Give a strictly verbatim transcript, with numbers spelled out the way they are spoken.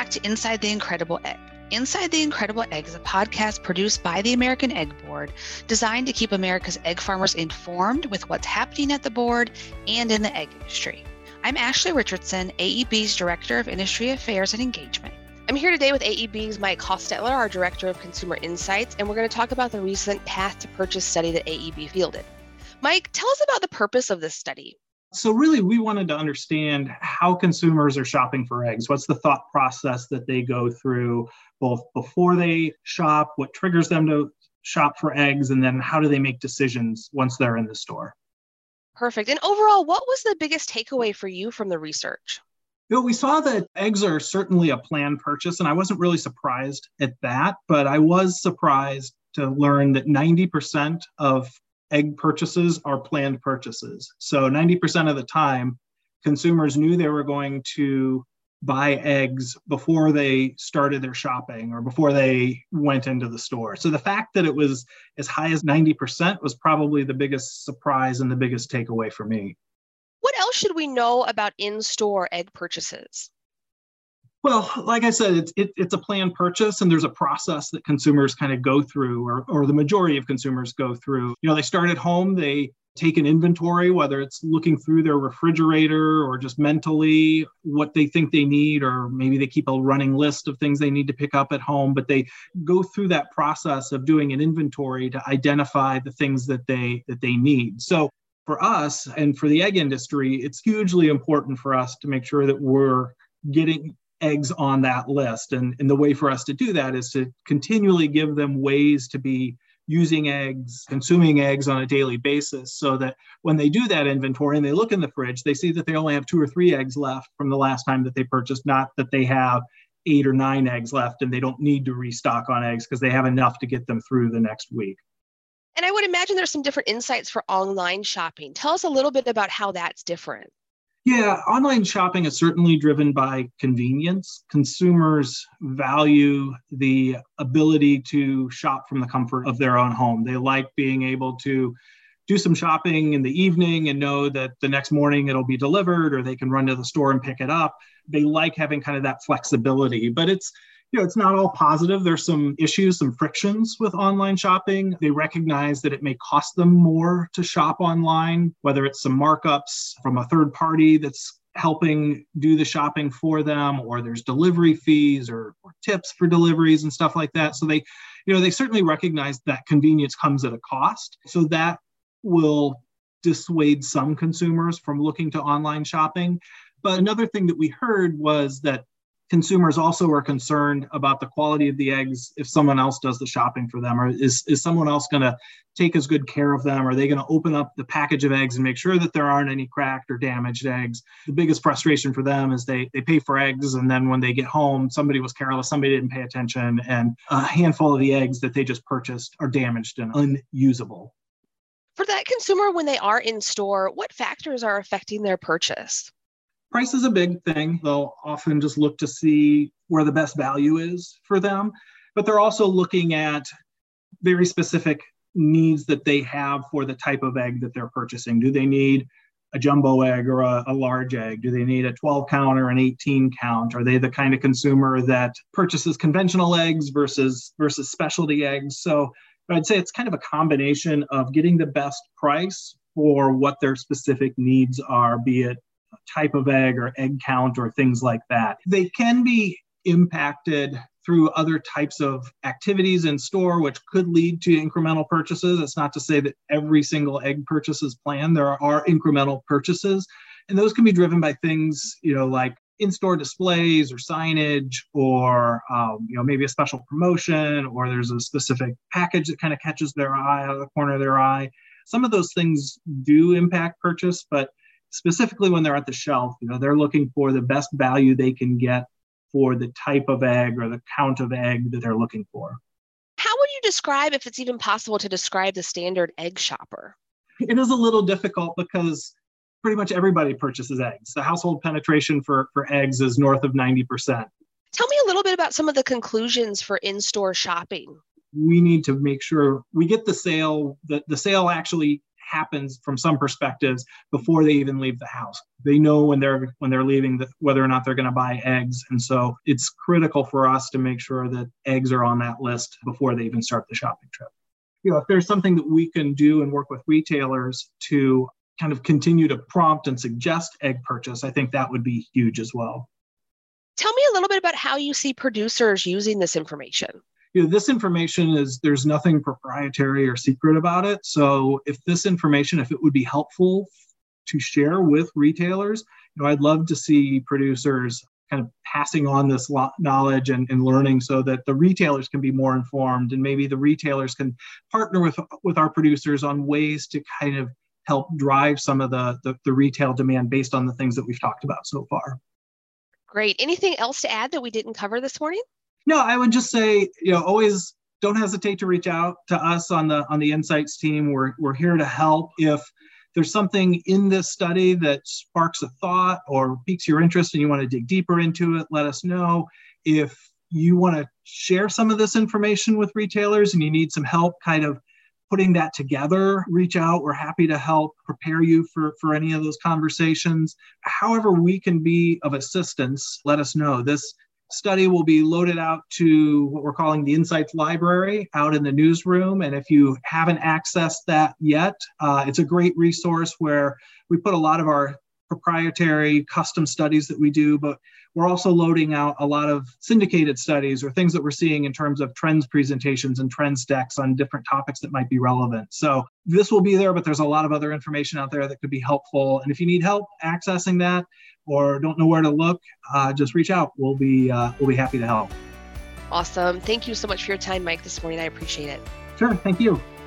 back to Inside the Incredible Egg. Inside the Incredible Egg is a podcast produced by the American Egg Board, designed to keep America's egg farmers informed with what's happening at the board and in the egg industry. I'm Ashley Richardson, A E B's Director of Industry Affairs and Engagement. I'm here today with A E B's Mike Hostetler, our Director of Consumer Insights, and we're going to talk about the recent Path to Purchase study that A E B fielded. Mike, tell us about the purpose of this study. So really, we wanted to understand how consumers are shopping for eggs. What's the thought process that they go through both before they shop, what triggers them to shop for eggs, and then how do they make decisions once they're in the store? Perfect. And overall, what was the biggest takeaway for you from the research? You know, we saw that eggs are certainly a planned purchase, and I wasn't really surprised at that, but I was surprised to learn that ninety percent of egg purchases are planned purchases. So ninety percent of the time, consumers knew they were going to buy eggs before they started their shopping or before they went into the store. So the fact that it was as high as ninety percent was probably the biggest surprise and the biggest takeaway for me. What else should we know about in-store egg purchases? Well, like I said, it's it, it's a planned purchase, and there's a process that consumers kind of go through, or or the majority of consumers go through. You know, they start at home, they take an inventory, whether it's looking through their refrigerator or just mentally what they think they need, or maybe they keep a running list of things they need to pick up at home, but they go through that process of doing an inventory to identify the things that they that they need. So for us and for the egg industry, it's hugely important for us to make sure that we're getting eggs on that list. And, and the way for us to do that is to continually give them ways to be using eggs, consuming eggs on a daily basis, so that when they do that inventory and they look in the fridge, they see that they only have two or three eggs left from the last time that they purchased, not that they have eight or nine eggs left and they don't need to restock on eggs because they have enough to get them through the next week. And I would imagine there's some different insights for online shopping. Tell us a little bit about how that's different. Yeah, online shopping is certainly driven by convenience. Consumers value the ability to shop from the comfort of their own home. They like being able to do some shopping in the evening and know that the next morning it'll be delivered, or they can run to the store and pick it up. They like having kind of that flexibility, but it's You know, it's not all positive. There's some issues, some frictions with online shopping. They recognize that it may cost them more to shop online, whether it's some markups from a third party that's helping do the shopping for them, or there's delivery fees or, or tips for deliveries and stuff like that. So they, you know, they certainly recognize that convenience comes at a cost. So that will dissuade some consumers from looking to online shopping. But another thing that we heard was that consumers also are concerned about the quality of the eggs if someone else does the shopping for them, or is, is someone else going to take as good care of them? Are they going to open up the package of eggs and make sure that there aren't any cracked or damaged eggs? The biggest frustration for them is they, they pay for eggs, and then when they get home, somebody was careless, somebody didn't pay attention, and a handful of the eggs that they just purchased are damaged and unusable. For that consumer, when they are in store, what factors are affecting their purchase? Price is a big thing. They'll often just look to see where the best value is for them, but they're also looking at very specific needs that they have for the type of egg that they're purchasing. Do they need a jumbo egg or a, a large egg? Do they need a twelve count or an eighteen count? Are they the kind of consumer that purchases conventional eggs versus versus specialty eggs? So I'd say it's kind of a combination of getting the best price for what their specific needs are, be it type of egg or egg count or things like that. They can be impacted through other types of activities in store, which could lead to incremental purchases. It's not to say that every single egg purchase is planned. There are incremental purchases, and those can be driven by things, you know, like in-store displays or signage, or um, you know, maybe a special promotion, or there's a specific package that kind of catches their eye out of the corner of their eye. Some of those things do impact purchase, but specifically when they're at the shelf, you know, they're looking for the best value they can get for the type of egg or the count of egg that they're looking for. How would you describe, if it's even possible to describe, the standard egg shopper? It is a little difficult because pretty much everybody purchases eggs. The household penetration for, for eggs is north of ninety percent. Tell me a little bit about some of the conclusions for in-store shopping. We need to make sure we get the sale, that the sale actually happens from some perspectives before they even leave the house. They know when they're when they're leaving the, whether or not they're going to buy eggs. And so it's critical for us to make sure that eggs are on that list before they even start the shopping trip. You know, if there's something that we can do and work with retailers to kind of continue to prompt and suggest egg purchase, I think that would be huge as well. Tell me a little bit about how you see producers using this information. You know, this information is, there's nothing proprietary or secret about it. So if this information, if it would be helpful to share with retailers, you know, I'd love to see producers kind of passing on this knowledge and, and learning so that the retailers can be more informed, and maybe the retailers can partner with, with our producers on ways to kind of help drive some of the, the, the retail demand based on the things that we've talked about so far. Great. Anything else to add that we didn't cover this morning? No, I would just say, you know, always don't hesitate to reach out to us on the on the Insights team. We're we're here to help. If there's something in this study that sparks a thought or piques your interest and you want to dig deeper into it, let us know. If you want to share some of this information with retailers and you need some help kind of putting that together, reach out. We're happy to help prepare you for, for any of those conversations. However we can be of assistance, let us know. This study will be loaded out to what we're calling the Insights Library out in the newsroom. And if you haven't accessed that yet, uh, it's a great resource where we put a lot of our proprietary custom studies that we do, but we're also loading out a lot of syndicated studies or things that we're seeing in terms of trends presentations and trends decks on different topics that might be relevant. So this will be there, but there's a lot of other information out there that could be helpful. And if you need help accessing that or don't know where to look, uh, just reach out. We'll be uh, we'll be happy to help. Awesome. Thank you so much for your time, Mike, this morning. I appreciate it. Sure. Thank you.